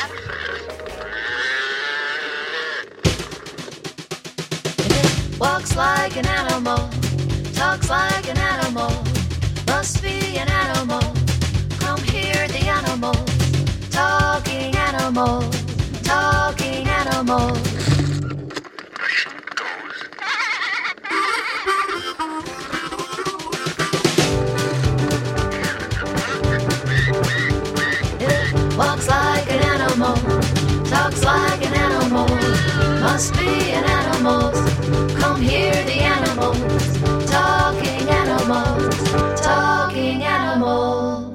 Walks like an animal, talks like an animal, must be an animal. Come hear the animals, talking animals, talking animals. It walks like an animal, talks like an animal, must be an animal. Come hear the animals, talking animals, talking animals.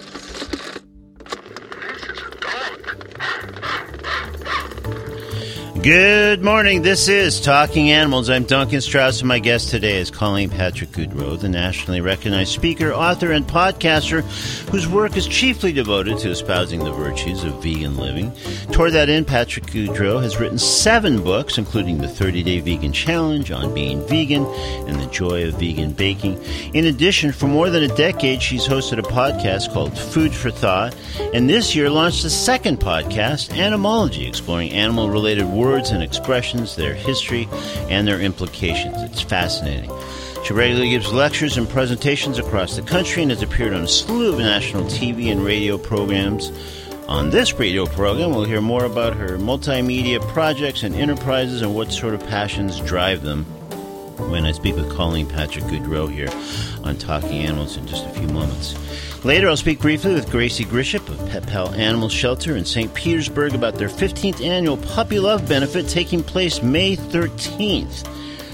Good morning. This is Talking Animals. I'm Duncan Strauss, and my guest today is Colleen Patrick Goodrow, the nationally recognized speaker, author, and podcaster whose work is chiefly devoted to espousing the virtues of vegan living. Toward that end, Patrick Goodrow has written 7 books, including The 30-Day Vegan Challenge, On Being Vegan, and The Joy of Vegan Baking. In addition, for more than a decade, she's hosted a podcast called Food for Thought, and this year launched a second podcast, Animology, exploring animal-related words and expressions, their history, and their implications. It's fascinating. She regularly gives lectures and presentations across the country and has appeared on a slew of national TV and radio programs. On this radio program, we'll hear more about her multimedia projects and enterprises and what sort of passions drive them when I speak with Colleen Patrick Goodrow here on Talking Animals in just a few moments. Later, I'll speak briefly with Gracie Grisham of Pet Pal Animal Shelter in St. Petersburg about their 15th annual Puppy Love Benefit taking place May 13th.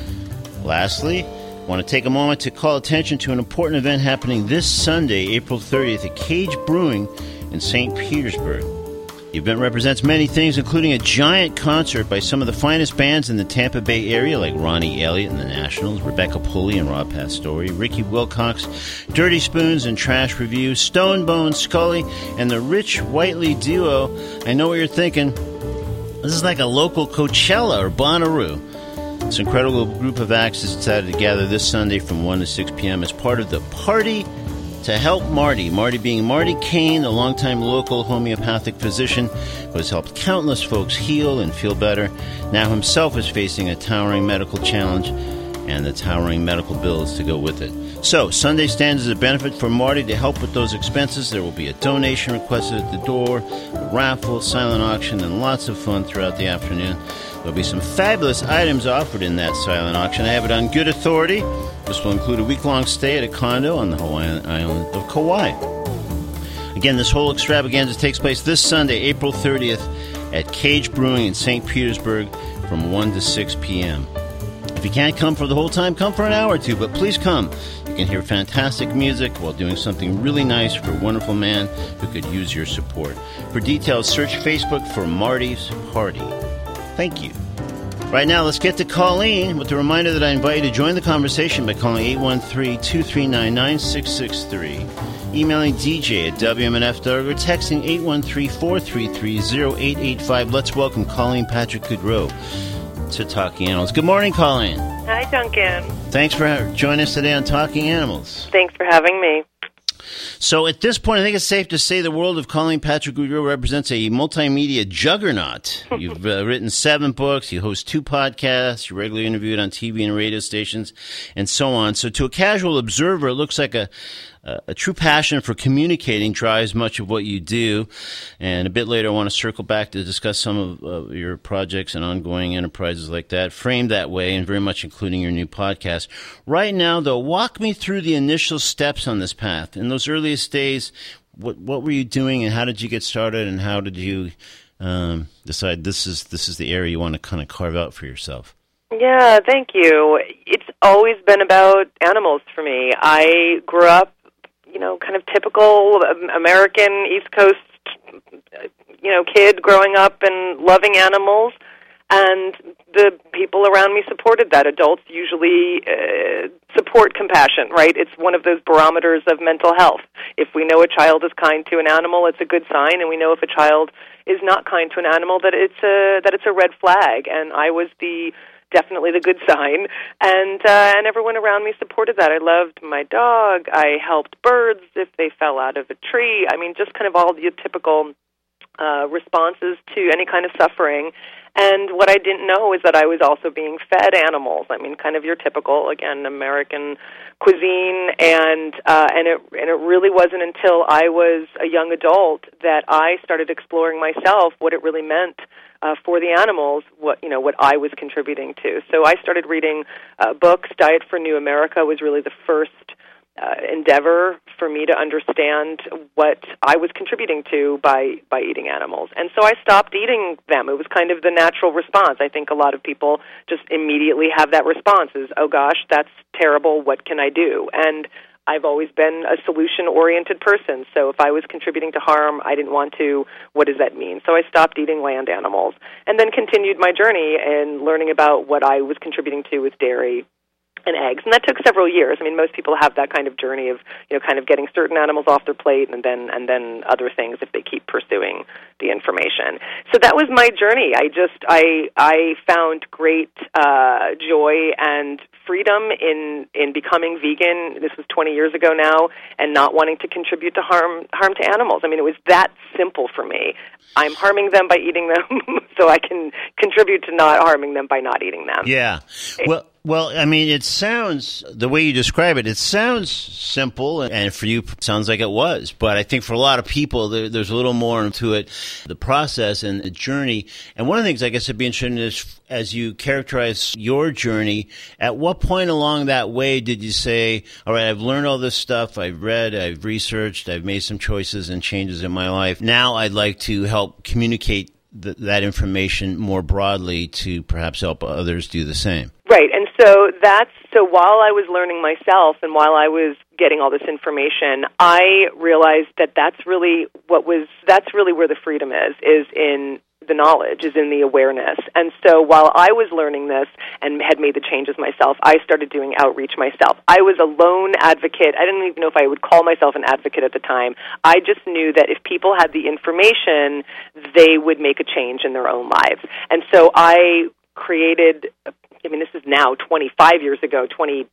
Lastly, I want to take a moment to call attention to an important event happening this Sunday, April 30th, at Cage Brewing in St. Petersburg. The event represents many things, including a giant concert by some of the finest bands in the Tampa Bay area, like Ronnie Elliott and the Nationals, Rebecca Pulley and Rob Pastore, Ricky Wilcox, Dirty Spoons and Trash Review, Stone Bone Scully, and the Rich Whiteley duo. I know what you're thinking. This is like a local Coachella or Bonnaroo. This incredible group of acts has decided to gather this Sunday from 1 to 6 p.m. as part of the Party to Help Marty. Marty being Marty Kane, a longtime local homeopathic physician who has helped countless folks heal and feel better, now himself is facing a towering medical challenge and the towering medical bills to go with it. So, Sunday stands as a benefit for Marty to help with those expenses. There will be a donation requested at the door, a raffle, silent auction, and lots of fun throughout the afternoon. There'll be some fabulous items offered in that silent auction. I have it on good authority. This will include a week-long stay at a condo on the Hawaiian island of Kauai. Again, this whole extravaganza takes place this Sunday, April 30th, at Cage Brewing in St. Petersburg from 1 to 6 p.m. If you can't come for the whole time, come for an hour or two, but please come. You can hear fantastic music while doing something really nice for a wonderful man who could use your support. For details, search Facebook for Marty's Party. Thank you. Right now, let's get to Colleen with the reminder that I invite you to join the conversation by calling 813-239-9663, emailing DJ at WMNF.org, or texting 813-433-0885. Let's welcome Colleen Patrick Goodrow to Talking Animals. Good morning, Colleen. Hi, Duncan. Thanks for joining us today on Talking Animals. Thanks for having me. So at this point, I think it's safe to say the world of Colleen Patrick Goodrow represents a multimedia juggernaut. You've written 7 books, you host 2 podcasts, you're regularly interviewed on TV and radio stations, and so on. So to a casual observer, it looks like a true passion for communicating drives much of what you do. And a bit later, I want to circle back to discuss some of your projects and ongoing enterprises like that, framed that way, and very much including your new podcast. Right now, though, walk me through the initial steps on this path. In those earliest days, what were you doing, and how did you get started, and how did you decide this is the area you want to kind of carve out for yourself? Yeah, thank you. It's always been about animals for me. I grew up, kind of typical American East Coast, kid growing up and loving animals, and the people around me supported that. Adults usually support compassion, right? It's one of those barometers of mental health. If we know a child is kind to an animal, it's a good sign, and we know if a child is not kind to an animal, that it's a red flag. And I was definitely the good sign, and everyone around me supported that. I loved my dog. I helped birds if they fell out of a tree. I mean, just kind of all the typical responses to any kind of suffering. And what I didn't know is that I was also being fed animals. I mean, kind of your typical, again, American cuisine, and it really wasn't until I was a young adult that I started exploring myself what it really meant for the animals, what I was contributing to. So I started reading books. Diet for New America was really the first endeavor for me to understand what I was contributing to by eating animals. And so I stopped eating them. It was kind of the natural response. I think a lot of people just immediately have that response is, oh gosh, that's terrible, what can I do? And I've always been a solution-oriented person, so if I was contributing to harm, I didn't want to. What does that mean? So I stopped eating land animals and then continued my journey in learning about what I was contributing to with dairy and eggs, and that took several years. I mean, most people have that kind of journey of, kind of getting certain animals off their plate, and then other things if they keep pursuing the information. So that was my journey. I found great joy and freedom in becoming vegan. This was 20 years ago now, and not wanting to contribute to harm to animals. I mean, it was that simple for me. I'm harming them by eating them, so I can contribute to not harming them by not eating them. Yeah. Well, I mean, it sounds, the way you describe it, it sounds simple, and for you, it sounds like it was. But I think for a lot of people, there's a little more to it, the process and the journey. And one of the things I guess I'd be interested in is, as you characterize your journey, at what point along that way did you say, all right, I've learned all this stuff, I've read, I've researched, I've made some choices and changes in my life. Now I'd like to help communicate that information more broadly to perhaps help others do the same. Right, and so while I was learning myself and while I was getting all this information, I realized that that's really where the freedom is in the knowledge, is in the awareness. And so while I was learning this and had made the changes myself, I started doing outreach myself. I was a lone advocate. I didn't even know if I would call myself an advocate at the time. I just knew that if people had the information, they would make a change in their own lives. And so I created, this is now 25 years ago,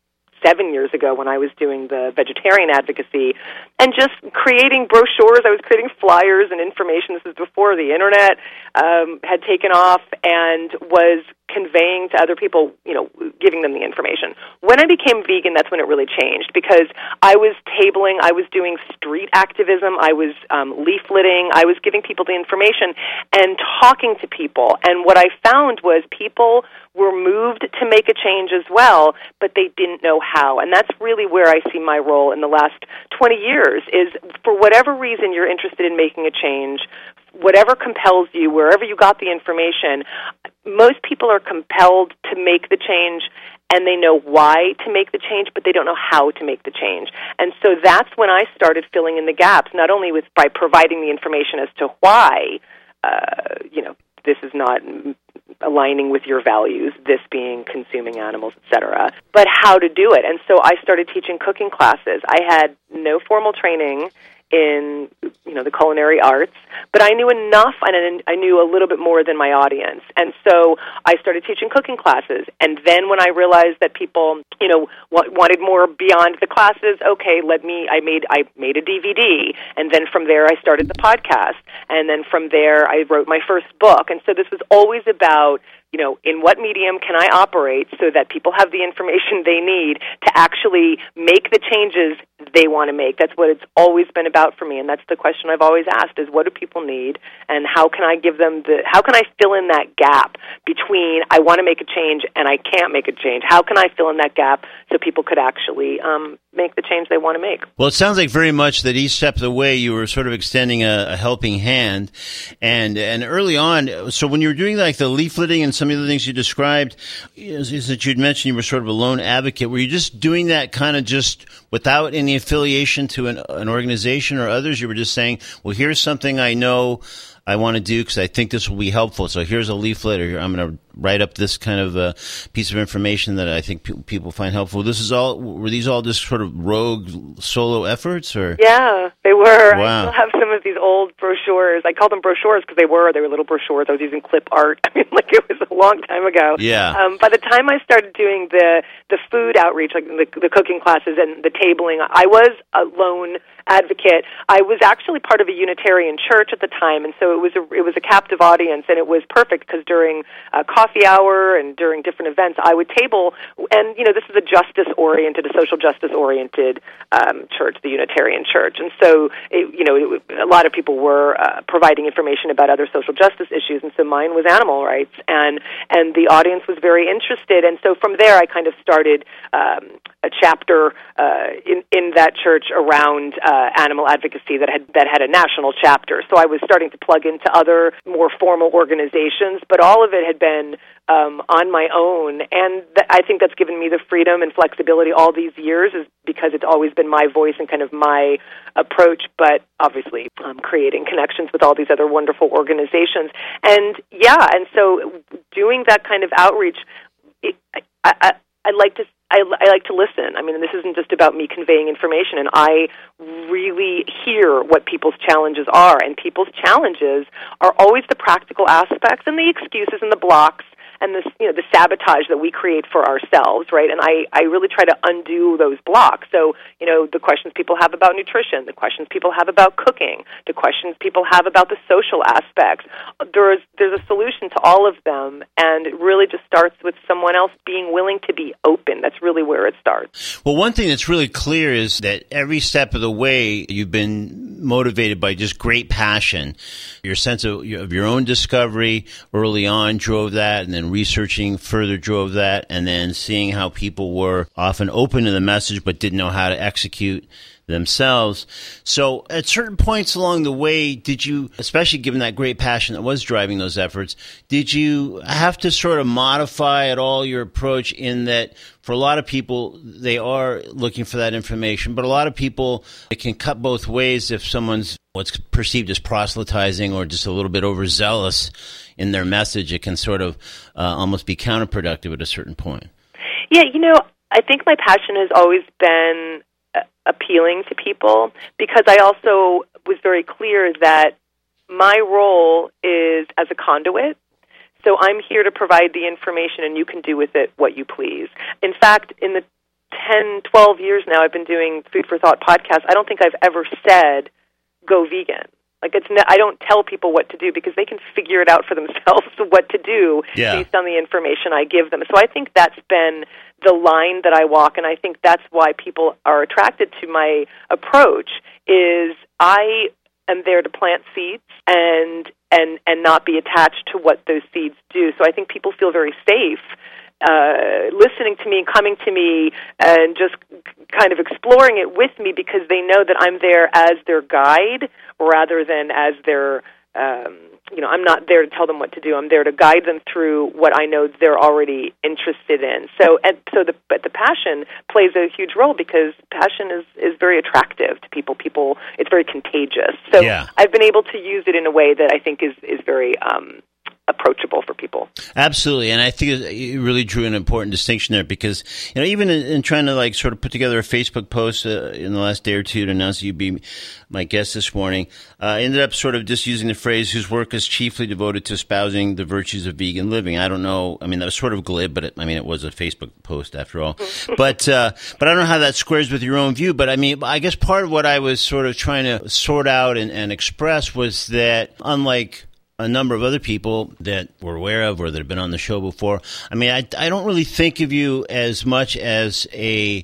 27 years ago when I was doing the vegetarian advocacy, and just creating brochures. I was creating flyers and information. This is before the Internet had taken off, and was conveying to other people, giving them the information. When I became vegan, that's when it really changed, because I was tabling, I was doing street activism, I was leafleting, I was giving people the information and talking to people. And what I found was people were moved to make a change as well, but they didn't know how. And that's really where I see my role in the last 20 years, is for whatever reason you're interested in making a change, whatever compels you, wherever you got the information, most people are compelled to make the change, and they know why to make the change, but they don't know how to make the change. And so that's when I started filling in the gaps, not only by providing the information as to why, this is not aligning with your values, this being consuming animals, etc., but how to do it. And so I started teaching cooking classes. I had no formal training in the culinary arts, but I knew enough, and I knew a little bit more than my audience. And so I started teaching cooking classes. And then when I realized that people, wanted more beyond the classes, okay, I made a DVD, and then from there I started the podcast, and then from there I wrote my first book. And so this was always about, in what medium can I operate so that people have the information they need to actually make the changes they want to make. That's what it's always been about for me, and that's the question I've always asked, is what do people need, and how can I how can I fill in that gap between I want to make a change and I can't make a change? How can I fill in that gap so people could actually make the change they want to make? Well, it sounds like very much that each step of the way you were sort of extending a helping hand, and early on, so when you were doing like the leafleting and some of the things you described, is that you'd mentioned you were sort of a lone advocate. Were you just doing that kind of just without any affiliation to an organization or others? You were just saying, well, here's something I know I want to do because I think this will be helpful. So here's a leaflet, or I'm going to write up this kind of piece of information that I think people find helpful. Were these all just sort of rogue solo efforts, or? Yeah, they were. Wow. I still have some of these old brochures. I call them brochures because they were little brochures. I was using clip art. I mean, like, it was a long time ago. Yeah. By the time I started doing the food outreach, like the cooking classes and the tabling, I was a lone advocate. I was actually part of a Unitarian church at the time, and so it was a captive audience, and it was perfect because during coffee hour and during different events, I would table. And this is a social justice-oriented church, the Unitarian Church, and so a lot of people were providing information about other social justice issues, and so mine was animal rights, and the audience was very interested, and so from there I kind of started a chapter in that church around animal advocacy that had a national chapter. So I was starting to plug into other more formal organizations, but all of it had been on my own, and I think that's given me the freedom and flexibility all these years, is because it's always been my voice and kind of my approach, but obviously creating connections with all these other wonderful organizations. And so doing that kind of outreach, I like to listen. I mean, this isn't just about me conveying information, and I really hear what people's challenges are, and people's challenges are always the practical aspects and the excuses and the blocks and the sabotage that we create for ourselves, right? And I really try to undo those blocks. So, the questions people have about nutrition, the questions people have about cooking, the questions people have about the social aspects, there's a solution to all of them, and it really just starts with someone else being willing to be open. That's really where it starts. Well, one thing that's really clear is that every step of the way you've been motivated by just great passion. Your sense of your own discovery early on drove that, and then researching further drove that, and then seeing how people were often open to the message but didn't know how to execute themselves. So at certain points along the way, did you, especially given that great passion that was driving those efforts, did you have to sort of modify at all your approach, in that for a lot of people, they are looking for that information, but a lot of people, it can cut both ways if someone's what's perceived as proselytizing or just a little bit overzealous in their message. It can sort of almost be counterproductive at a certain point. Yeah, I think my passion has always been appealing to people, because I also was very clear that my role is as a conduit. So I'm here to provide the information, and you can do with it what you please. In fact, in the 10, 12 years now I've been doing Food for Thought podcasts, I don't think I've ever said, go vegan. Like, I don't tell people what to do, because they can figure it out for themselves what to do based on the information I give them. So I think that's been the line that I walk, and I think that's why people are attracted to my approach, is I am there to plant seeds and not be attached to what those seeds do. So I think people feel very safe listening to me and coming to me and just kind of exploring it with me, because they know that I'm there as their guide rather than as their, I'm not there to tell them what to do. I'm there to guide them through what I know they're already interested in. So the passion plays a huge role, because passion is very attractive to people. It's very contagious. So I've been able to use it in a way that I think is very approachable for people. Absolutely, and I think you really drew an important distinction there, because even in trying to sort of put together a Facebook post in the last day or two to announce that you'd be my guest this morning, I ended up sort of just using the phrase, whose work is chiefly devoted to espousing the virtues of vegan living. I don't know, that was sort of glib, but it was a Facebook post after all. But I don't know how that squares with your own view, but I guess part of what I was sort of trying to sort out and express was that, unlike a number of other people that we're aware of or that have been on the show before, I don't really think of you as much as a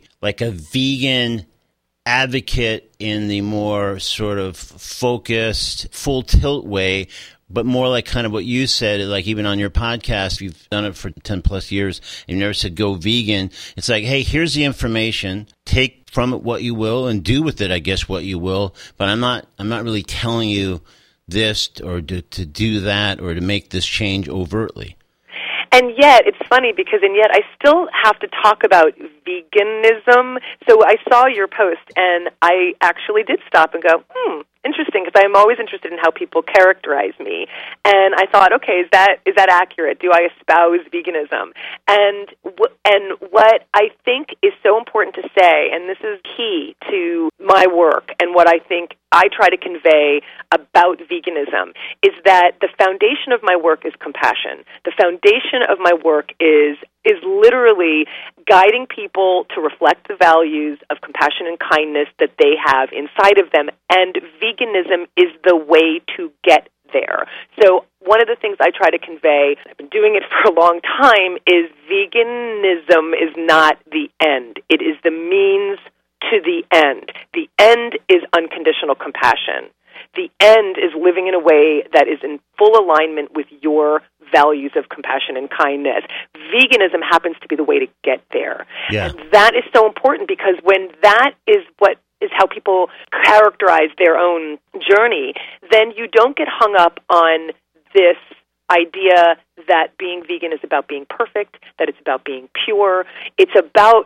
vegan advocate in the more sort of focused, full tilt way, but more like kind of what you said, like even on your podcast, you've done it for 10 plus years, and you never said go vegan. It's like, hey, here's the information, take from it what you will and do with it, I guess, what you will, but I'm not really telling you this or to do that or to make this change overtly. And yet, it's funny, because I still have to talk about veganism. So I saw your post, and I actually did stop and go, interesting, because I'm always interested in how people characterize me. And I thought, okay, is that accurate? Do I espouse veganism? And what I think is so important to say, and this is key to my work and what I think I try to convey about veganism, is that the foundation of my work is compassion. The foundation of my work is literally guiding people to reflect the values of compassion and kindness that they have inside of them, and veganism is the way to get there. So one of the things I try to convey, I've been doing it for a long time, is veganism is not the end. It is the means to the end. The end is unconditional compassion. The end is living in a way that is in full alignment with your values of compassion and kindness. Veganism happens to be the way to get there. Yeah. And that is so important, because when that is what is how people characterize their own journey, then you don't get hung up on this idea that being vegan is about being perfect, that it's about being pure. It's about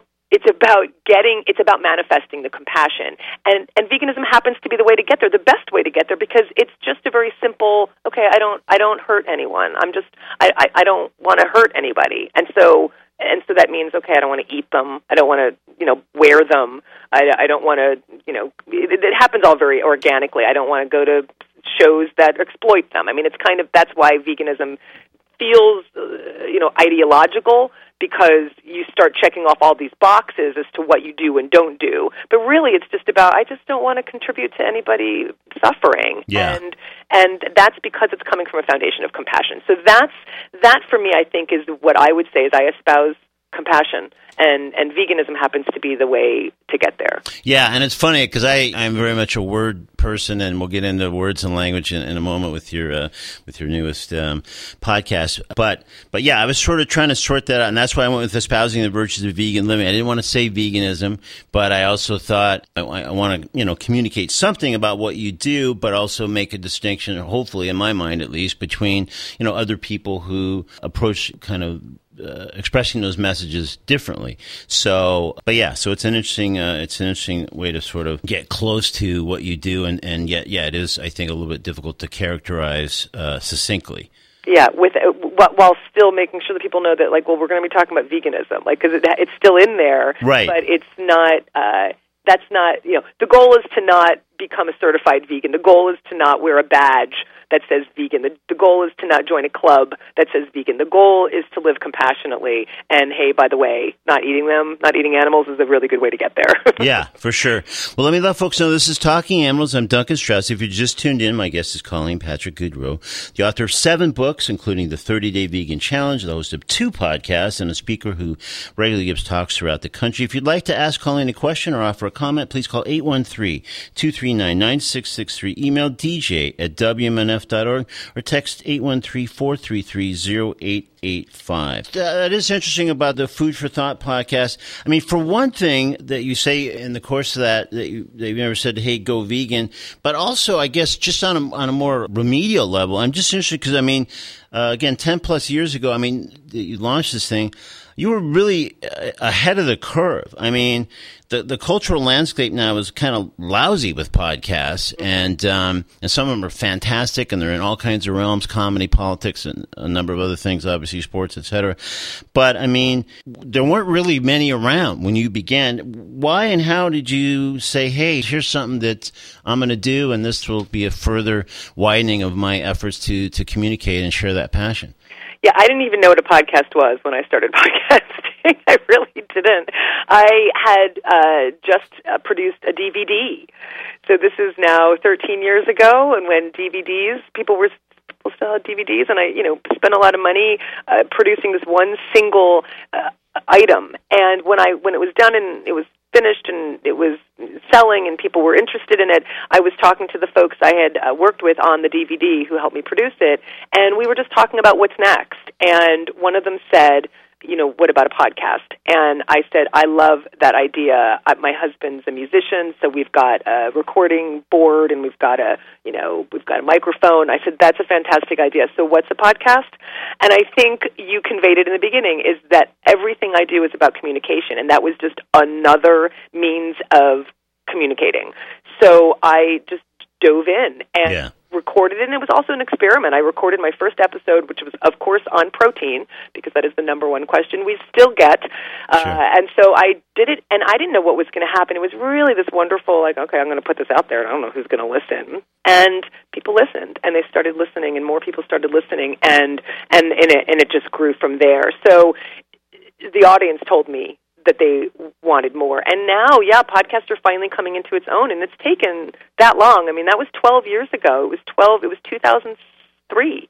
manifesting the compassion. And veganism happens to be the way to get there, the best way to get there, because it's just a very simple, okay, I don't hurt anyone. I don't want to hurt anybody. And so that means, okay, I don't want to eat them. I don't want to, wear them. I don't want to, it happens all very organically. I don't want to go to shows that exploit them. I mean, it's kind of, that's why veganism feels, ideological, because you start checking off all these boxes as to what you do and don't do. But really, it's just about, I just don't want to contribute to anybody suffering. Yeah. And that's because it's coming from a foundation of compassion. So that for me, I think, is what I would say is I espouse compassion, and veganism happens to be the way to get there. Yeah, and it's funny because I'm very much a word person, and we'll get into words and language in a moment with your newest podcast. But yeah, I was sort of trying to sort that out, and that's why I went with espousing the virtues of vegan living. I didn't want to say veganism, but I also thought I want to communicate something about what you do, but also make a distinction, hopefully in my mind at least, between other people who approach kind of expressing those messages differently. So it's an interesting way to sort of get close to what you do, and yet, it is, I think, a little bit difficult to characterize succinctly. Yeah, while still making sure that people know that, we're going to be talking about veganism, because it's still in there, right? But it's not. That's not. The goal is to not become a certified vegan. The goal is to not wear a badge that says vegan. The goal is to not join a club that says vegan. The goal is to live compassionately. And hey, by the way, not eating animals is a really good way to get there. Yeah, for sure. Well, let me let folks know this is Talking Animals. I'm Duncan Strauss. If you just tuned in, my guest is Colleen Patrick Goodrow, the author of 7 books, including the 30-Day Vegan Challenge, the host of 2 podcasts, and a speaker who regularly gives talks throughout the country. If you'd like to ask Colleen a question or offer a comment, please call 813-239-9663. Email dj@wmnf.org or text 813-433-0885. That is interesting about the Food for Thought podcast. I mean, for one thing that you say in the course of that you never said, hey, go vegan, but also, I guess, just on a more remedial level, I'm just interested because, again, 10 plus years ago, you launched this thing. You were really ahead of the curve. I mean, the cultural landscape now is kind of lousy with podcasts, and some of them are fantastic, and they're in all kinds of realms, comedy, politics, and a number of other things, obviously sports, etc. But, there weren't really many around when you began. Why and how did you say, hey, here's something that I'm going to do, and this will be a further widening of my efforts to communicate and share that passion? Yeah, I didn't even know what a podcast was when I started podcasting. I really didn't. I had just produced a DVD. So this is now 13 years ago, and when people still had DVDs, and I spent a lot of money producing this one single item. And when it was done and it was finished and it was selling and people were interested in it, I was talking to the folks I had worked with on the DVD who helped me produce it, and we were just talking about what's next. And one of them said, what about a podcast? And I said, I love that idea. My husband's a musician, so we've got a recording board and we've got a microphone. I said, that's a fantastic idea. So what's a podcast? And I think you conveyed it in the beginning, is that everything I do is about communication, and that was just another means of communicating. So I just dove in and recorded it, and it was also an experiment. I recorded my first episode, which was, of course, on protein, because that is the number one question we still get. And so I did it, and I didn't know what was going to happen. It was really this wonderful, okay, I'm going to put this out there, and I don't know who's going to listen. And people listened, and they started listening, and more people started listening, and it just grew from there. So the audience told me that they wanted more. And now, podcasts are finally coming into its own, and it's taken that long. I mean, that was 12 years ago. It was 2006.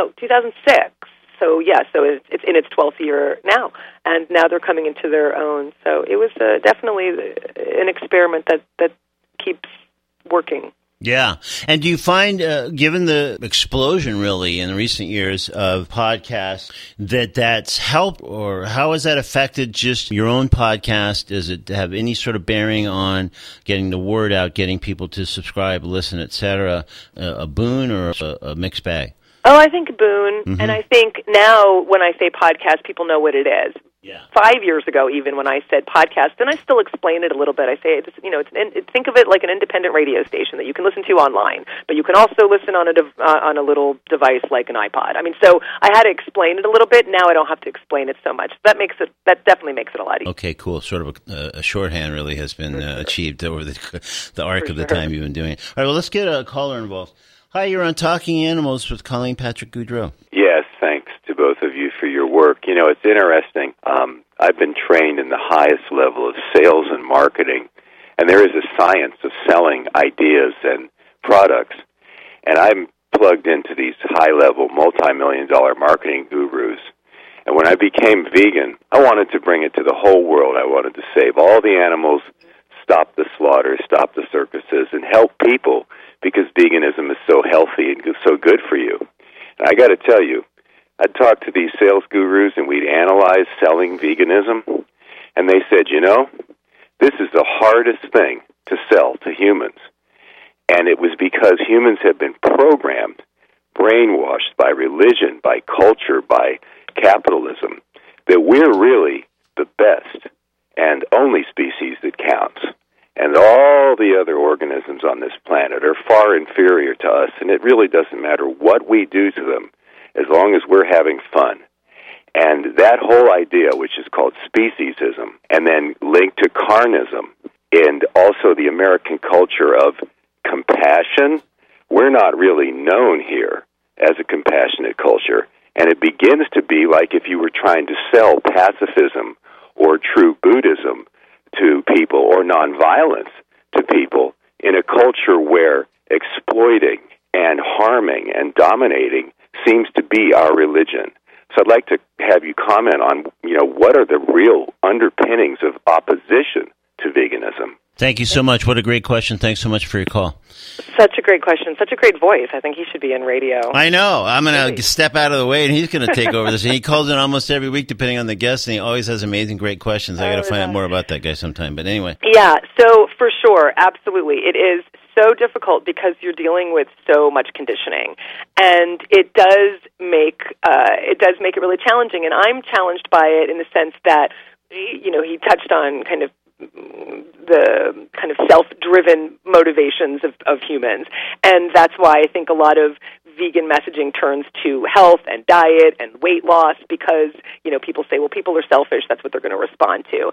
So, it's in its 12th year now, and now they're coming into their own. So it was definitely an experiment that keeps working. Yeah. And do you find, given the explosion really in recent years of podcasts, that's helped, or how has that affected just your own podcast? Does it have any sort of bearing on getting the word out, getting people to subscribe, listen, et cetera? A boon or a mixed bag? Oh, I think a boon. Mm-hmm. And I think now when I say podcast, people know what it is. Yeah. 5 years ago, even when I said podcast, and I still explain it a little bit. I say, think of it like an independent radio station that you can listen to online, but you can also listen on a little device like an iPod. I mean, so I had to explain it a little bit. Now I don't have to explain it so much. That definitely makes it a lot easier. Okay, cool. Sort of a shorthand really has been achieved over the arc of the time you've been doing it. All right, well, let's get a caller involved. Hi, you're on Talking Animals with Colleen Patrick Goudreau. Yes, thanks to both of you for your work. It's interesting. I've been trained in the highest level of sales and marketing, and there is a science of selling ideas and products. And I'm plugged into these high-level, multi-million-dollar marketing gurus. And when I became vegan, I wanted to bring it to the whole world. I wanted to save all the animals, stop the slaughter, stop the circuses, and help people, because veganism is so healthy and so good for you. And I got to tell you, I'd talk to these sales gurus, and we'd analyze selling veganism, and they said, this is the hardest thing to sell to humans. And it was because humans have been programmed, brainwashed by religion, by culture, by capitalism, that we're really the best and only species that counts. And all the other organisms on this planet are far inferior to us, and it really doesn't matter what we do to them as long as we're having fun. And that whole idea, which is called speciesism, and then linked to carnism, and also the American culture of compassion, we're not really known here as a compassionate culture. And it begins to be like if you were trying to sell pacifism or true Buddhism to people, or nonviolence to people, in a culture where exploiting and harming and dominating seems to be our religion. So I'd like to have you comment on, what are the real underpinnings of opposition to veganism? Thank you so much. What a great question. Thanks so much for your call. Such a great question. Such a great voice. I think he should be in radio. I know. I'm going to step out of the way, and he's going to take over this. And he calls in almost every week, depending on the guest, and he always has amazing, great questions. I got to find out more about that guy sometime. But anyway. Yeah, so for sure, absolutely. It is so difficult because you're dealing with so much conditioning, and it does make it really challenging. And I'm challenged by it in the sense that, he touched on kind of the kind of self-driven motivations of humans. And that's why I think a lot of vegan messaging turns to health and diet and weight loss, because, people say, well, people are selfish, that's what they're going to respond to.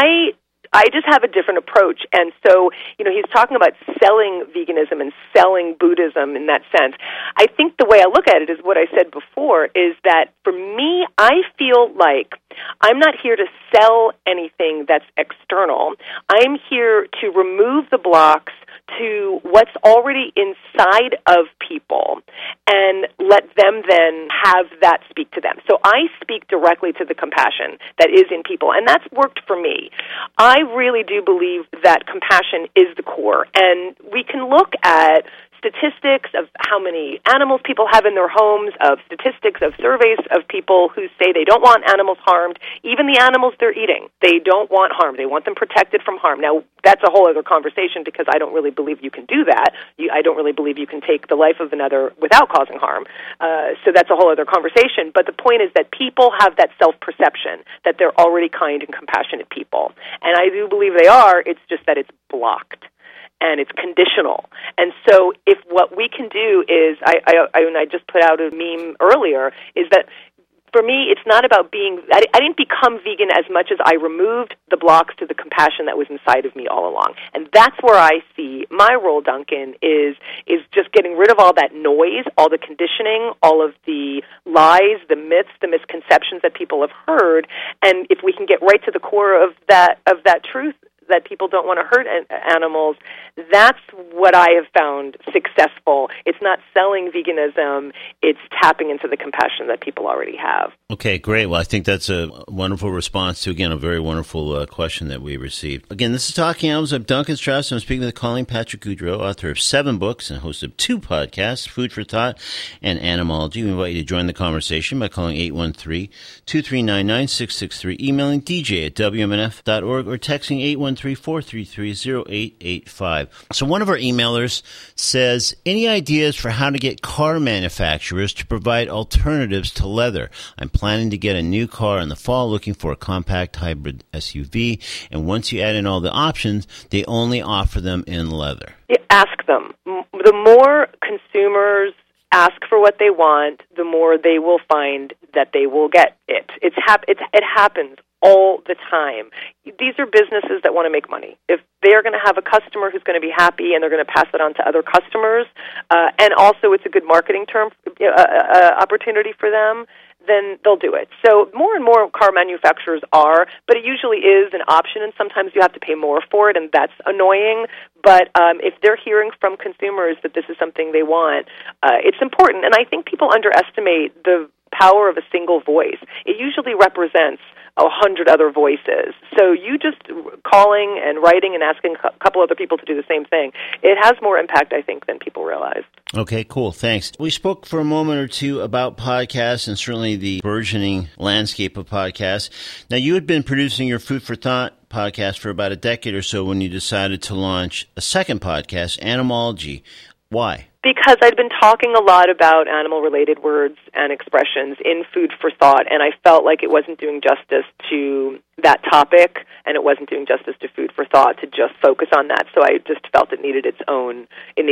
I just have a different approach. And so, he's talking about selling veganism and selling Buddhism in that sense. I think the way I look at it is what I said before, is that for me, I feel like I'm not here to sell anything that's external. I'm here to remove the blocks to what's already inside of people and let them then have that speak to them. So I speak directly to the compassion that is in people, and that's worked for me. I really do believe that compassion is the core, and we can look at statistics of how many animals people have in their homes, of statistics of surveys of people who say they don't want animals harmed, even the animals they're eating. They don't want harm. They want them protected from harm. Now, that's a whole other conversation because I don't really believe you can do that. I don't really believe you can take the life of another without causing harm. So that's a whole other conversation. But the point is that people have that self-perception that they're already kind and compassionate people. And I do believe they are. It's just that it's blocked. And it's conditional. And so if what we can do is, I just put out a meme earlier, is that for me, it's not about being, I didn't become vegan as much as I removed the blocks to the compassion that was inside of me all along. And that's where I see my role, Duncan, is just getting rid of all that noise, all the conditioning, all of the lies, the myths, the misconceptions that people have heard. And if we can get right to the core of that truth, that people don't want to hurt animals, that's what I have found successful. It's not selling veganism, it's tapping into the compassion that people already have. Okay, great. Well, I think that's a wonderful response to, again, a very wonderful question that we received. Again, this is Talking Animals. I'm Duncan Strauss. I'm speaking with Colleen Patrick Goudreau, author of 7 books and host of 2 podcasts, Food for Thought and Animalogy. We invite you to join the conversation by calling 813-239-9663, emailing dj@wmnf.org, or texting 813-433-0885. So one of our emailers says, any ideas for how to get car manufacturers to provide alternatives to leather? I'm planning to get a new car in the fall, looking for a compact hybrid SUV, and once you add in all the options, they only offer them in leather. Ask them. The more consumers ask for what they want, the more they will find that they will get it. It happens all the time. These are businesses that want to make money. If they're going to have a customer who's going to be happy and they're going to pass it on to other customers, and also it's a good marketing opportunity for them, then they'll do it. So more and more car manufacturers are, but it usually is an option, and sometimes you have to pay more for it, and that's annoying. But if they're hearing from consumers that this is something they want, it's important. And I think people underestimate the power of a single voice. It usually represents 100 other voices. So you just calling and writing and asking a couple other people to do the same thing, it has more impact, I think, than people realize. Okay, cool. Thanks. We spoke for a moment or two about podcasts and certainly the burgeoning landscape of podcasts. Now, you had been producing your Food for Thought podcast for about a decade or so when you decided to launch a second podcast, Animalogy. Why? Because I'd been talking a lot about animal-related words and expressions in Food for Thought, and I felt like it wasn't doing justice to that topic, and it wasn't doing justice to Food for Thought to just focus on that. So I just felt it needed its own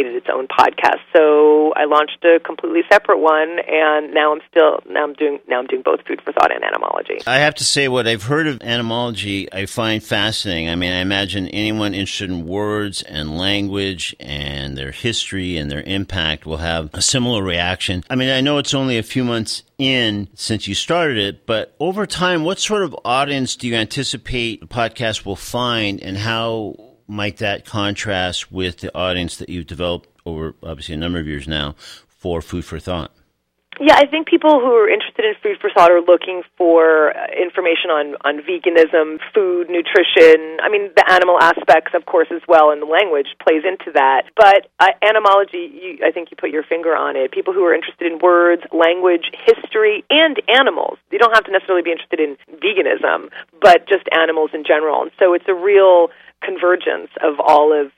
podcast. So I launched a completely separate one, and now I'm doing both Food for Thought and Animalogy. I have to say, what I've heard of Animalogy, I find fascinating. I mean, I imagine anyone interested in words and language and their history and their impact will have a similar reaction. I mean, I know it's only a few months in since you started it, but over time, what sort of audience do you anticipate the podcast will find, and how might that contrast with the audience that you've developed over, obviously, a number of years now for Food for Thought? Yeah, I think people who are interested in Food for Thought are looking for information on veganism, food, nutrition. I mean, the animal aspects, of course, as well, and the language plays into that. But Animalogy, I think you put your finger on it. People who are interested in words, language, history, and animals. You don't have to necessarily be interested in veganism, but just animals in general. And so it's a real convergence of all of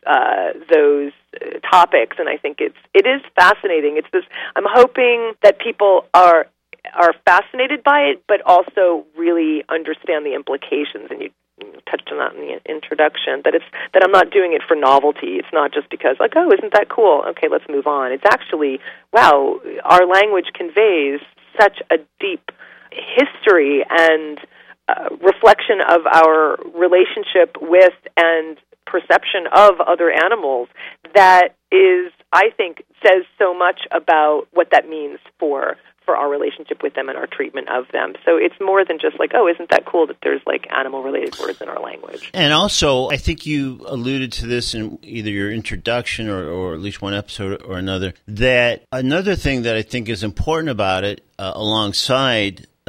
those topics, and I think it is fascinating. It's this. I'm hoping that people are fascinated by it, but also really understand the implications. And you touched on that in the introduction. That I'm not doing it for novelty. It's not just because, like, oh, isn't that cool? Okay, let's move on. It's actually, wow, our language conveys such a deep history and reflection of our relationship with and perception of other animals that is, I think, says so much about what that means for our relationship with them and our treatment of them. So it's more than just like, oh, isn't that cool that there's like animal-related words in our language. And also, I think you alluded to this in either your introduction or at least one episode or another, that another thing that I think is important about it alongside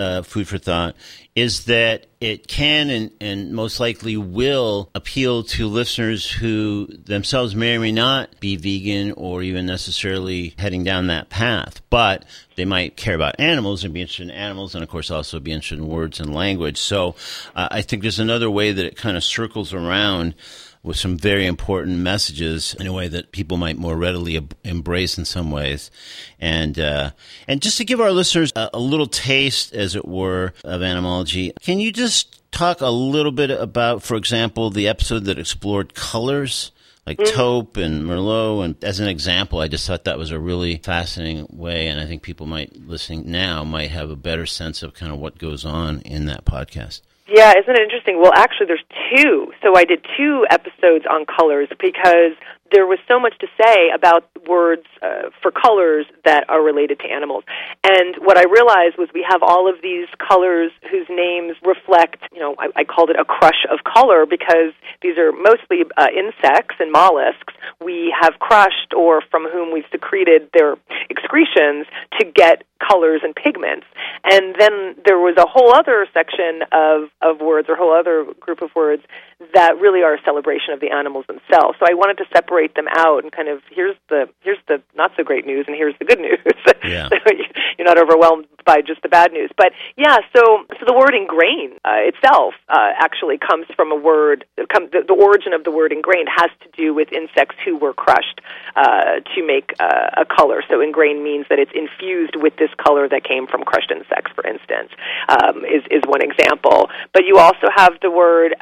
food for thought is that it can and most likely will appeal to listeners who themselves may or may not be vegan or even necessarily heading down that path, but they might care about animals and be interested in animals and, of course, also be interested in words and language. So I think there's another way that it kind of circles around with some very important messages in a way that people might more readily embrace in some ways. And just to give our listeners a little taste, as it were, of animology, can you just talk a little bit about, for example, the episode that explored colors, like taupe and merlot? And as an example, I just thought that was a really fascinating way, and I think people listening now might have a better sense of kind of what goes on in that podcast. Yeah, isn't it interesting? Well, actually, there's two. So I did 2 episodes on colors because there was so much to say about words for colors that are related to animals. And what I realized was we have all of these colors whose names reflect, I called it a crush of color because these are mostly insects and mollusks we have crushed or from whom we've secreted their excretions to get colors and pigments. And then there was a whole other section of words, or a whole other group of words that really are a celebration of the animals themselves. So I wanted to separate them out and kind of here's the not so great news and here's the good news. Yeah. So you're not overwhelmed by just the bad news. But yeah, so the word ingrain itself actually comes from a word. The origin of the word ingrained has to do with insects who were crushed to make a color. So ingrain means that it's infused with this color that came from crushed insects, for instance, is one example. But you also have the word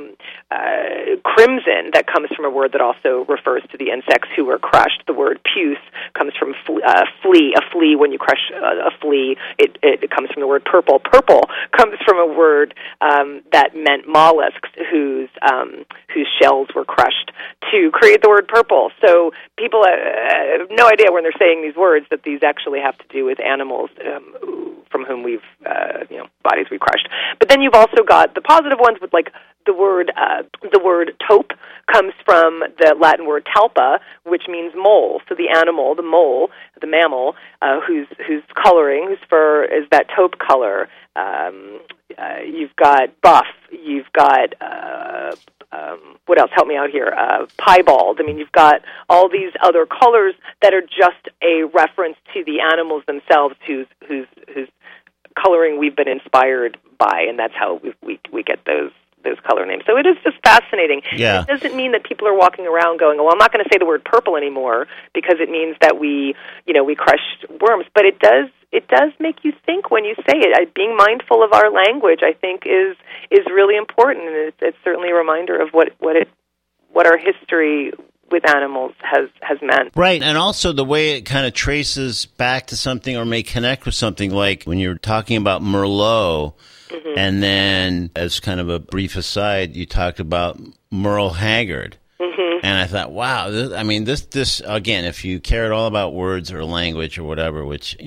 crimson that comes from a word that also refers to the insects who were crushed. The word puce comes from flea. A flea, when you crush a flea, it comes from the word purple. Purple comes from a word that meant mollusks whose shells were crushed to create the word purple. So people have no idea when they're saying these words that these actually have to do with animals from whom bodies we crushed. But then you've also got the positive ones with like the word taupe comes from the Latin word talpa, which means mole. So the animal, the mole, the mammal, whose coloring, whose fur is that taupe color. You've got buff. You've got what else? Help me out here. Piebald. I mean, you've got all these other colors that are just a reference to the animals themselves, whose coloring we've been inspired by, and that's how we get those color names. So it is just fascinating. Yeah. It doesn't mean that people are walking around going, well, I'm not going to say the word purple anymore because it means that we crushed worms. But it does make you think when you say it. Being mindful of our language, I think, is really important, and it's certainly a reminder of what our history with animals has meant. Right, and also the way it kind of traces back to something or may connect with something, like when you're talking about Merlot, mm-hmm. and then as kind of a brief aside, you talked about Merle Haggard. Mm-hmm. And I thought, wow, this again, if you care at all about words or language or whatever, which,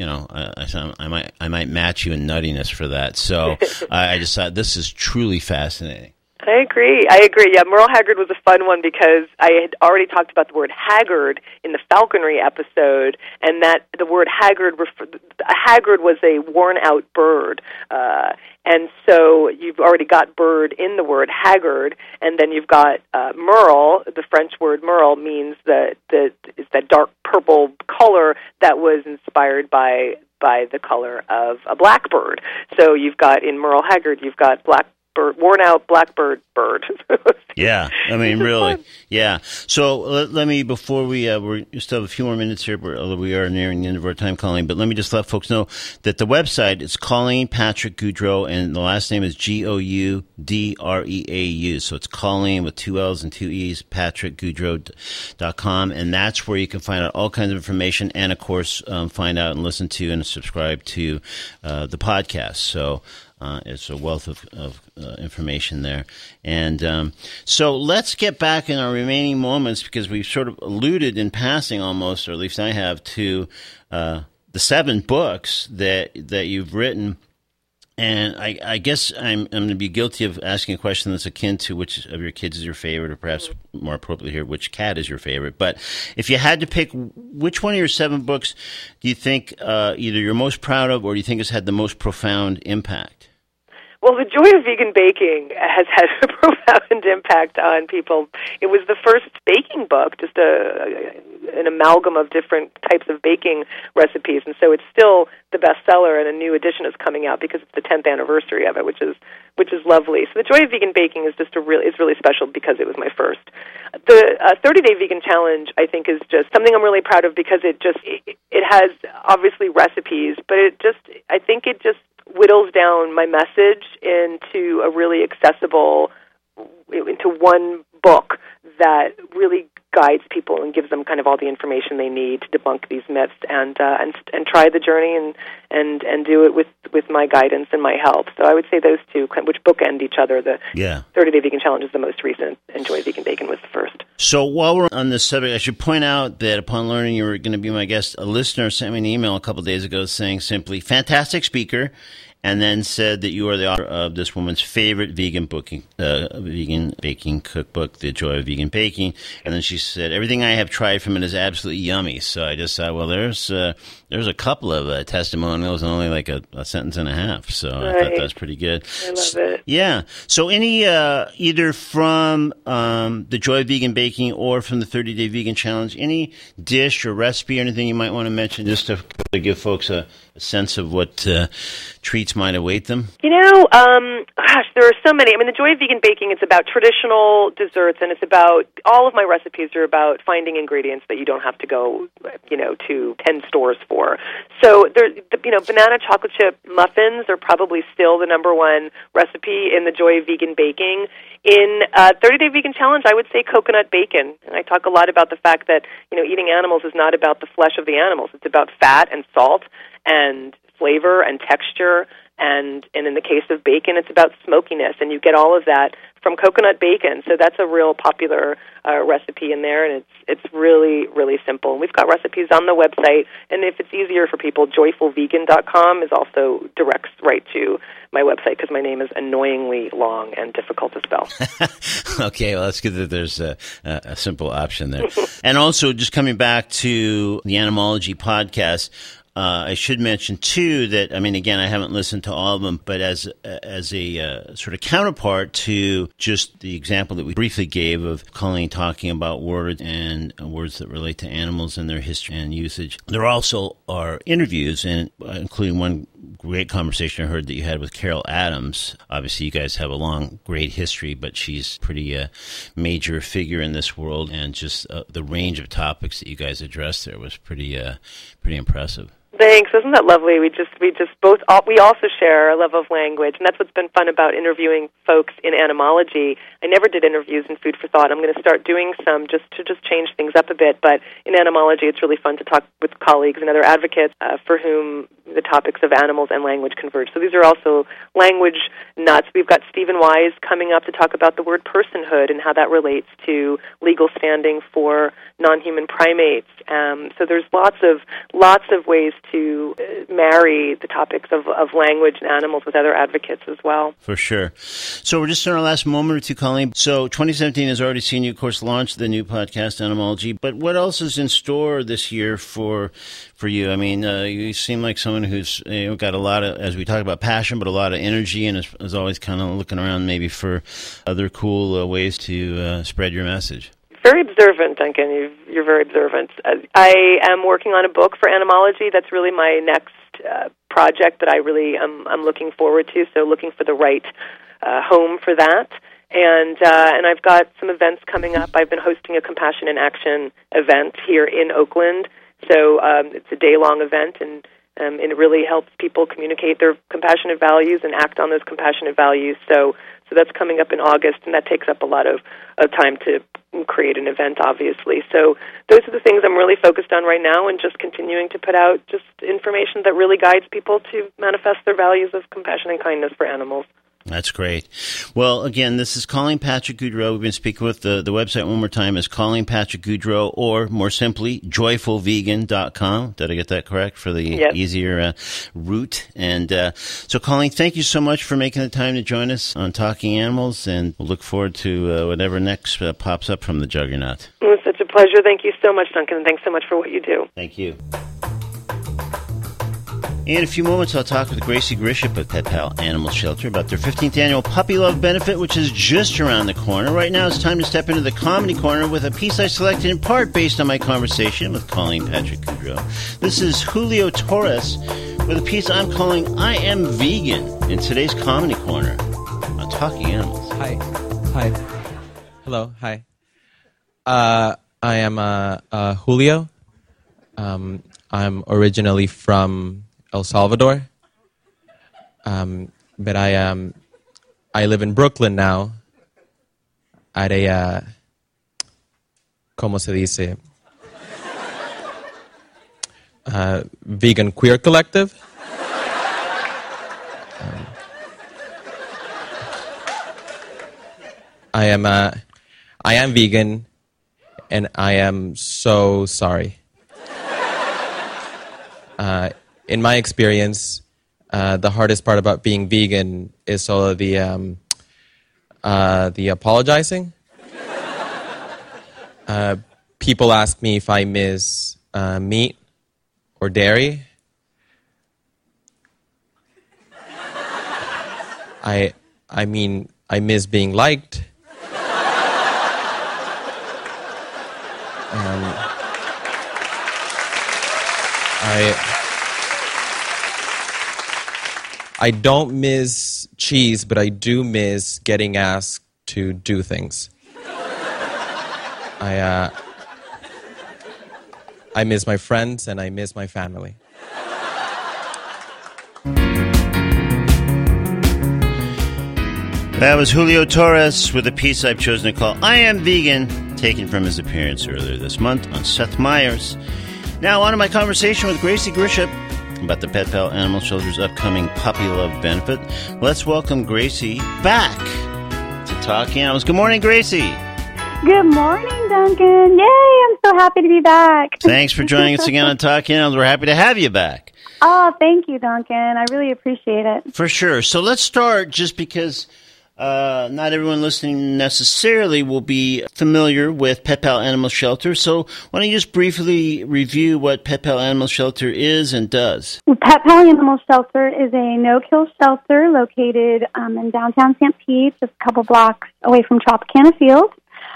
I might match you in nuttiness for that. So I just thought this is truly fascinating. I agree. Yeah, Merle Haggard was a fun one because I had already talked about the word haggard in the falconry episode, and that the word haggard was a worn-out bird. And so you've already got bird in the word haggard, and then you've got merle. The French word merle means that dark purple color that was inspired by the color of a blackbird. So you've got in Merle Haggard, you've got worn-out blackbird bird. Yeah, really. Fun. Yeah. So let me, before we still have a few more minutes here, although we are nearing the end of our time, Colleen, but let me just let folks know that the website is Colleen Patrick Goudreau, and the last name is Goudreau. So it's Colleen with 2 L's and 2 E's, patrickgoudreau.com, and that's where you can find out all kinds of information and, of course, find out and listen to and subscribe to the podcast. So it's a wealth of information there. And so let's get back in our remaining moments, because we've sort of alluded in passing almost, or at least I have, to the 7 books that you've written And I guess I'm going to be guilty of asking a question that's akin to which of your kids is your favorite, or perhaps more appropriately here, which cat is your favorite. But if you had to pick, which one of your 7 books do you think either you're most proud of or do you think has had the most profound impact? Well, The Joy of Vegan Baking has had a profound impact on people. It was the first baking book, just an amalgam of different types of baking recipes, and so it's still the bestseller, and a new edition is coming out because it's the 10th anniversary of it, which is lovely. So The Joy of Vegan Baking is just really special because it was my first. The 30-Day Vegan Challenge, I think, is just something I'm really proud of because it has obviously recipes, but I think it just whittles down my message into a really accessible, into one book that really guides people and gives them kind of all the information they need to debunk these myths and try the journey and do it with my guidance and my help. So I would say those two, which bookend each other. The 30-Day Vegan Challenge is the most recent, and Joy Vegan Bacon was the first. So while we're on this subject, I should point out that upon learning you were going to be my guest, a listener sent me an email a couple of days ago saying simply, "Fantastic speaker," and then said that you are the author of this woman's favorite vegan baking cookbook, The Joy of Vegan Baking. And then she said, "Everything I have tried from it is absolutely yummy." So I just thought, well, there's a couple of testimonials and only like a sentence and a half. So I thought that was pretty good. I love it. Yeah. So any either from The Joy of Vegan Baking or from the 30-Day Vegan Challenge, any dish or recipe or anything you might want to mention just to give folks a sense of what treats might await them? There are so many. I mean, The Joy of Vegan Baking, it's about traditional desserts, and it's about, all of my recipes are about finding ingredients that you don't have to go, to 10 stores for. So, banana chocolate chip muffins are probably still the number one recipe in The Joy of Vegan Baking. In 30-Day Vegan Challenge, I would say coconut bacon. And I talk a lot about the fact that, eating animals is not about the flesh of the animals. It's about fat and salt and flavor and texture, and in the case of bacon, it's about smokiness, and you get all of that from coconut bacon. So that's a real popular recipe in there, and it's really, really simple. And we've got recipes on the website, and if it's easier for people, joyfulvegan.com is also directs right to my website because my name is annoyingly long and difficult to spell. Okay, well, that's good that there's a simple option there. And also, just coming back to the Animology podcast, I should mention, too, that, again, I haven't listened to all of them, but as a sort of counterpart to just the example that we briefly gave of Colleen talking about words and words that relate to animals and their history and usage, there also are interviews, and including one great conversation I heard that you had with Carol Adams. Obviously, you guys have a long, great history, but she's pretty major figure in this world, and just the range of topics that you guys addressed there was pretty impressive. Thanks. Isn't that lovely? We also share a love of language, and that's what's been fun about interviewing folks in animology. I never did interviews in Food for Thought. I'm going to start doing some just to change things up a bit, but in animology it's really fun to talk with colleagues and other advocates for whom the topics of animals and language converge. So these are also language nuts. We've got Stephen Wise coming up to talk about the word personhood and how that relates to legal standing for non-human primates. So there's lots of ways to marry the topics of language and animals with other advocates as well. For sure. So we're just in our last moment or two, Colleen. So 2017 has already seen you, of course, launch the new podcast, Animology. But what else is in store this year for you? You seem like someone who's got a lot of, as we talk about, passion, but a lot of energy, and is always kind of looking around maybe for other cool ways to spread your message. Very observant, Duncan. You're very observant. I am working on a book for Animology. That's really my next project that I really I'm looking forward to. So looking for the right home for that. And I've got some events coming up. I've been hosting a Compassion in Action event here in Oakland. So it's a day-long event, and it really helps people communicate their compassionate values and act on those compassionate values. So that's coming up in August, and that takes up a lot of time to create an event, obviously. So those are the things I'm really focused on right now, and just continuing to put out just information that really guides people to manifest their values of compassion and kindness for animals. That's great. Well, again, this is Colleen Patrick Goudreau. We've been speaking with the website one more time is Colleen Patrick Goudreau, or more simply, joyfulvegan.com. Did I get that correct for the easier route? And so, Colleen, thank you so much for making the time to join us on Talking Animals, and we'll look forward to whatever next pops up from the Juggernaut. It was such a pleasure. Thank you so much, Duncan, and thanks so much for what you do. Thank you. In a few moments, I'll talk with Gracie Grisham at Pet Pal Animal Shelter about their 15th annual Puppy Love Benefit, which is just around the corner. Right now, it's time to step into the comedy corner with a piece I selected in part based on my conversation with Colleen Patrick Goudreau. This is Julio Torres with a piece I'm calling I Am Vegan in today's comedy corner on Talking Animals. Hi. Hello. Hi. I am Julio. I'm originally from El Salvador, but I live in Brooklyn now at a ¿cómo se dice? Vegan queer collective. I am vegan, and I am so sorry. In my experience, the hardest part about being vegan is all of the apologizing. People ask me if I miss meat or dairy. I mean, I miss being liked. I don't miss cheese, but I do miss getting asked to do things. I miss my friends and I miss my family. That was Julio Torres with a piece I've chosen to call I Am Vegan, taken from his appearance earlier this month on Seth Meyers. Now, on to my conversation with Gracie Grisham about the Pet Pal Animal Shelter's upcoming Puppy Love Benefit. Let's welcome Gracie back to Talking Animals. Good morning, Gracie. Good morning, Duncan. Yay, I'm so happy to be back. Thanks for joining us again on Talking Animals. We're happy to have you back. Oh, thank you, Duncan. I really appreciate it. For sure. So let's start, just because not everyone listening necessarily will be familiar with Pet Pal Animal Shelter. So why don't you just briefly review what Pet Pal Animal Shelter is and does? Pet Pal Animal Shelter is a no-kill shelter located in downtown St. Pete, just a couple blocks away from Tropicana Field.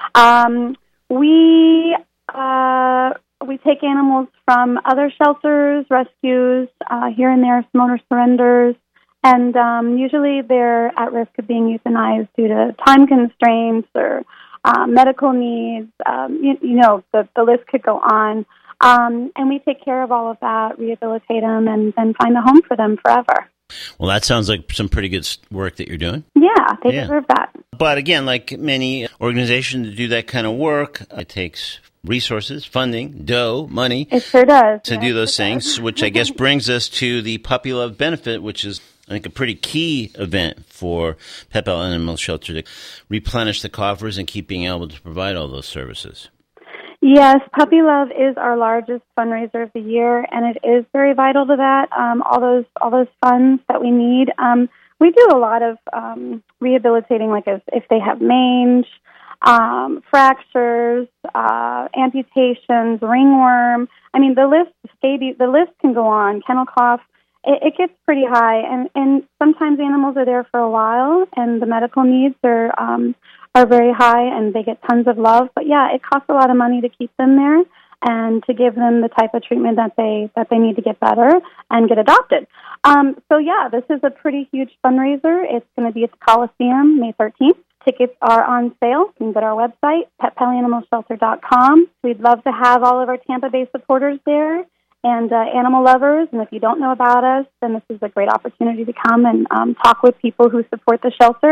We take animals from other shelters, rescues, here and there, some owner surrenders. And usually they're at risk of being euthanized due to time constraints or medical needs. The list could go on. And we take care of all of that, rehabilitate them, and then find a home for them forever. Well, that sounds like some pretty good work that you're doing. Yeah, they deserve that. But again, like many organizations to do that kind of work, it takes resources, funding, dough, money. It sure does. To do those things, which I guess brings us to the Puppy Love Benefit, which is, I think, a pretty key event for Pet Pal Animal Shelter to replenish the coffers and keep being able to provide all those services. Yes, Puppy Love is our largest fundraiser of the year, and it is very vital to that. All those funds that we need. We do a lot of rehabilitating, like if they have mange, fractures, amputations, ringworm. I mean, the list can go on. Kennel cough. It gets pretty high, and sometimes animals are there for a while, and the medical needs are very high, and they get tons of love. But yeah, it costs a lot of money to keep them there and to give them the type of treatment that they need to get better and get adopted. So yeah, this is a pretty huge fundraiser. It's going to be at the Coliseum May 13th. Tickets are on sale. You can go to our website, petpalanimalshelter.com. We'd love to have all of our Tampa Bay supporters there and animal lovers. And if you don't know about us, then this is a great opportunity to come and talk with people who support the shelter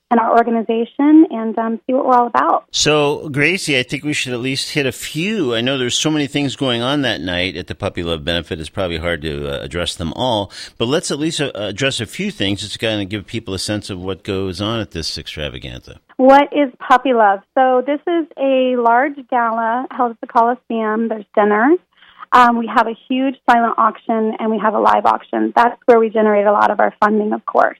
and our organization and see what we're all about. So, Gracie, I think we should at least hit a few. I know there's so many things going on that night at the Puppy Love Benefit. It's probably hard to address them all, but let's at least address a few things just to kind of give people a sense of what goes on at this extravaganza. What is Puppy Love? So this is a large gala held at the Coliseum. There's dinner. We have a huge silent auction, and we have a live auction. That's where we generate a lot of our funding, of course.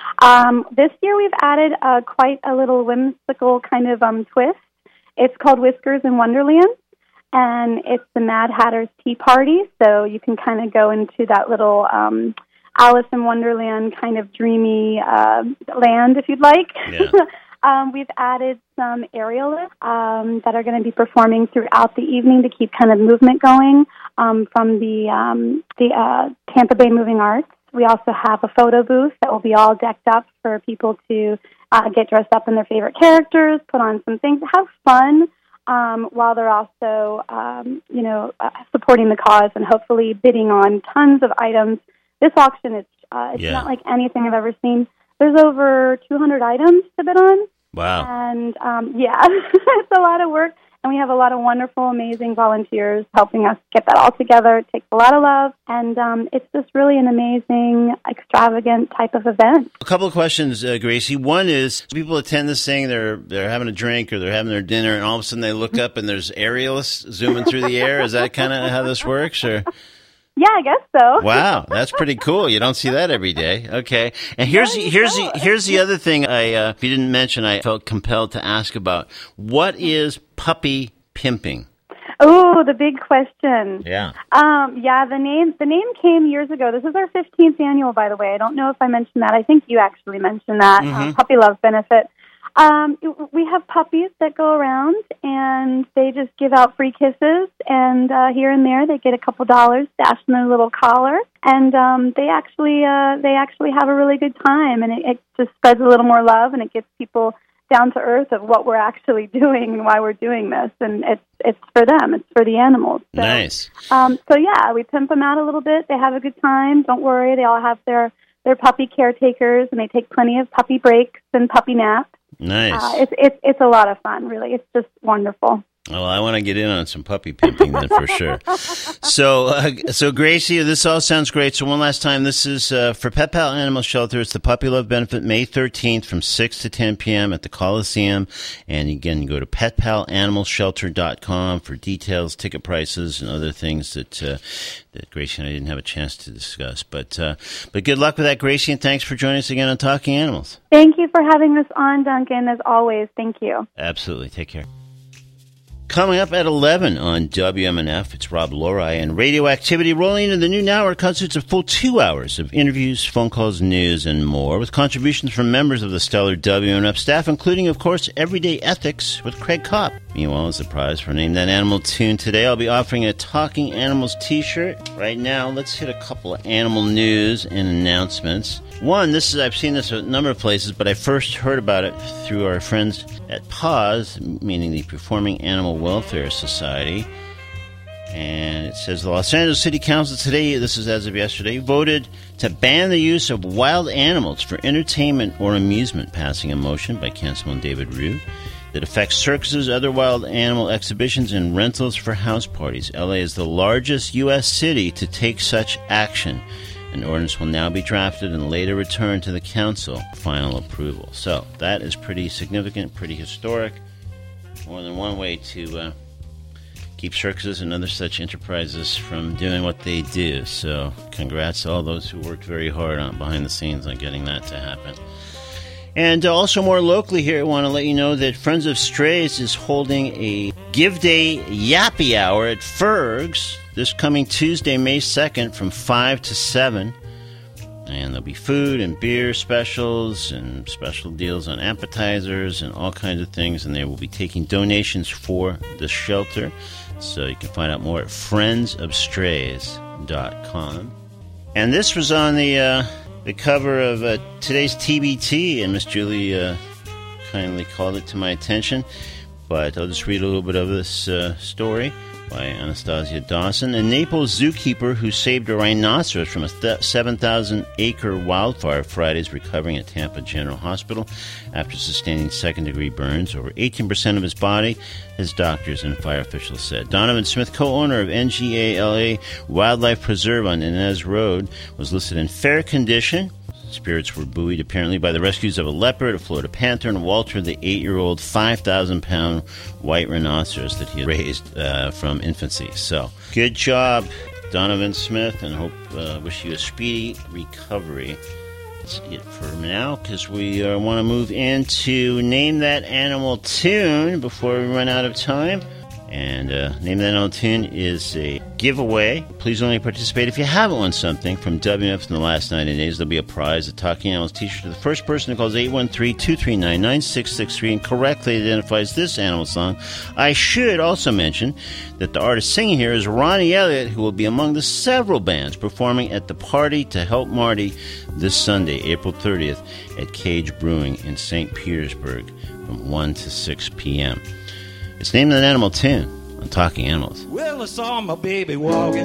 This year we've added quite a little whimsical kind of twist. It's called Whiskers in Wonderland, and it's the Mad Hatter's Tea Party, so you can kind of go into that little Alice in Wonderland kind of dreamy land, if you'd like. Yeah. We've added some aerialists that are going to be performing throughout the evening to keep kind of movement going from the Tampa Bay Moving Arts. We also have a photo booth that will be all decked up for people to get dressed up in their favorite characters, put on some things, have fun, while they're also, supporting the cause and hopefully bidding on tons of items. This auction is not like anything I've ever seen. There's over 200 items to bid on. Wow. And, it's a lot of work. And we have a lot of wonderful, amazing volunteers helping us get that all together. It takes a lot of love, and it's just really an amazing, extravagant type of event. A couple of questions, Gracie. One is, people attend this thing, they're having a drink or they're having their dinner, and all of a sudden they look up and there's aerialists zooming through the air. Is that kind of how this works? Or? Yeah, I guess so. Wow, that's pretty cool. You don't see that every day. Okay, and here's the other thing if you didn't mention, I felt compelled to ask about. What is puppy pimping? Oh, the big question. Yeah. The name came years ago. This is our 15th annual, by the way. I don't know if I mentioned that. I think you actually mentioned that. Puppy Love Benefit. We have puppies that go around and they just give out free kisses, and here and there they get a couple dollars stashed in their little collar, and they actually have a really good time, and it just spreads a little more love, and it gets people down to earth of what we're actually doing and why we're doing this, and it's for them, it's for the animals. So, nice. We pimp them out a little bit. They have a good time. Don't worry, they all have their puppy caretakers, and they take plenty of puppy breaks and puppy naps. Nice. It's a lot of fun, really. It's just wonderful. Well, I want to get in on some puppy pimping then for sure. So Gracie, this all sounds great. So one last time, this is for Pet Pal Animal Shelter. It's the Puppy Love Benefit, May 13th from 6 to 10 p.m. at the Coliseum. And again, go to petpalanimalshelter.com for details, ticket prices, and other things that Gracie and I didn't have a chance to discuss. But good luck with that, Gracie, and thanks for joining us again on Talking Animals. Thank you for having us on, Duncan, as always. Thank you. Absolutely. Take care. Coming up at 11 on WMNF, it's Rob Lorai and Radioactivity rolling into the noon hour. Constitutes a full 2 hours of interviews, phone calls, news, and more, with contributions from members of the stellar WMNF staff, including, of course, Everyday Ethics with Craig Kopp. Meanwhile, as a prize for Name That Animal Tune today, I'll be offering a Talking Animals t-shirt. Right now, let's hit a couple of animal news and announcements. One, I've seen this a number of places, but I first heard about it through our friends at PAWS, meaning the Performing Animal Welfare Society. And it says the Los Angeles City Council today, this is as of yesterday, voted to ban the use of wild animals for entertainment or amusement, passing a motion by Councilman David Ryu that affects circuses, other wild animal exhibitions, and rentals for house parties. LA is the largest U.S. city to take such action. An ordinance will now be drafted and later returned to the council for final approval. So that is pretty significant, pretty historic. More than one way to keep circuses and other such enterprises from doing what they do. So congrats to all those who worked very hard behind the scenes on getting that to happen. And also more locally here, I want to let you know that Friends of Strays is holding a Give Day Yappy Hour at Ferg's this coming Tuesday, May 2nd from 5 to 7. And there'll be food and beer specials and special deals on appetizers and all kinds of things. And they will be taking donations for the shelter. So you can find out more at friendsofstrays.com. And this was on the cover of today's TBT, and Miss Julie kindly called it to my attention. But I'll just read a little bit of this story. by Anastasia Dawson. A Naples zookeeper who saved a rhinoceros from a 7,000-acre wildfire Friday is recovering at Tampa General Hospital after sustaining second-degree burns. Over 18% of his body, his doctors and fire officials said. Donovan Smith, co-owner of NGALA Wildlife Preserve on Inez Road, was listed in fair condition. Spirits were buoyed apparently by the rescues of a leopard, a Florida panther, and Walter, the 8-year-old 5,000-pound white rhinoceros that he had raised from infancy. So, good job, Donovan Smith, and wish you a speedy recovery. That's it for now, because we want to move into Name That Animal Tune before we run out of time. And Name That Animal Tune is a giveaway. Please only participate if you haven't won something from WMF in the last 90 days. There'll be a prize, a Talking Animals t-shirt to the first person who calls 813-239-9663 and correctly identifies this animal song. I should also mention that the artist singing here is Ronnie Elliott, who will be among the several bands performing at the Party to Help Marty this Sunday, April 30th, at Cage Brewing in St. Petersburg from 1 to 6 p.m. It's Name That Animal Tune on Talking Animals. Well, I saw my baby walking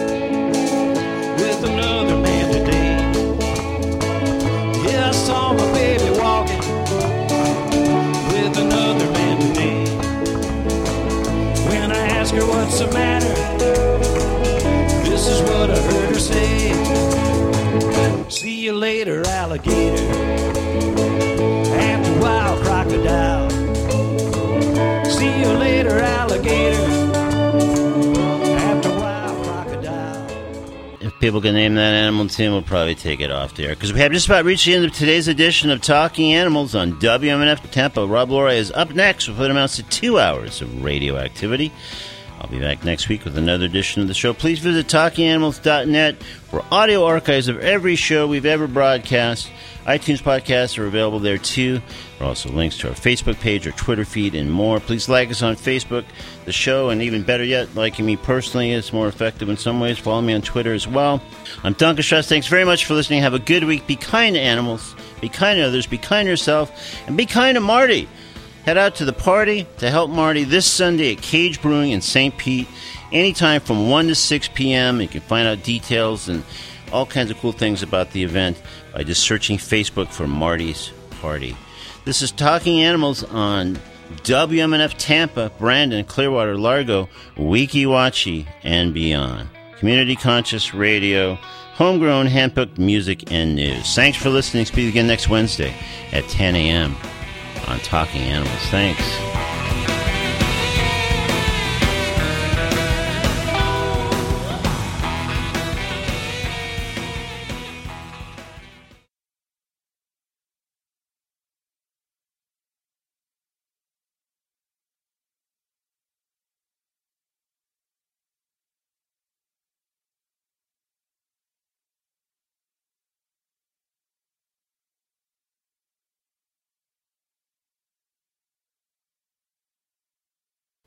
with another man today. Yeah, I saw my baby walking with another man today. When I asked her what's the matter, this is what I heard her say. See you later, alligator. After a while, crocodile. See you later, alligator. After a while, crocodile. If people can name that animal tune, we'll probably take it off there. Because we have just about reached the end of today's edition of Talking Animals on WMNF Tampa. Rob Laura is up next with what amounts to 2 hours of radio activity. I'll be back next week with another edition of the show. Please visit TalkingAnimals.net for audio archives of every show we've ever broadcast. iTunes podcasts are available there too. There are also links to our Facebook page, our Twitter feed, and more. Please like us on Facebook, the show, and even better yet, liking me personally is more effective in some ways. Follow me on Twitter as well. I'm Duncan Strauss. Thanks very much for listening. Have a good week. Be kind to animals. Be kind to others. Be kind to yourself. And be kind to Marty. Head out to the Party to Help Marty this Sunday at Cage Brewing in St. Pete, anytime from 1 to 6 p.m. You can find out details and all kinds of cool things about the event by just searching Facebook for Marty's Party. This is Talking Animals on WMNF Tampa, Brandon, Clearwater, Largo, Weeki Wachee, and beyond. Community conscious radio, homegrown, handpicked music, and news. Thanks for listening. Speak again next Wednesday at 10 a.m. on Talking Animals. Thanks.